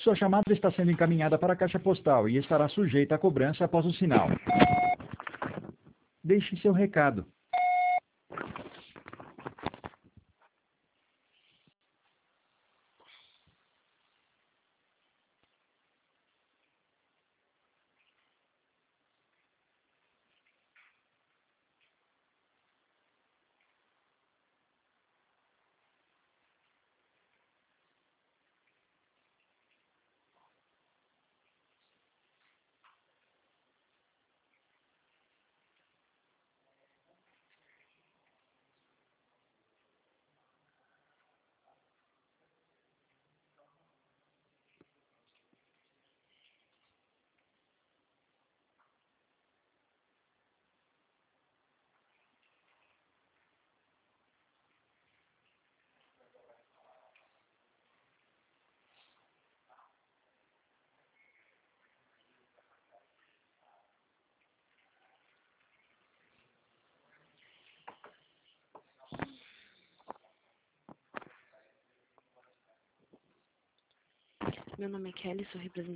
Sua chamada está sendo encaminhada para a caixa postal e estará sujeita a cobrança após o sinal. Deixe seu recado. Meu nome é Kelly, sou representante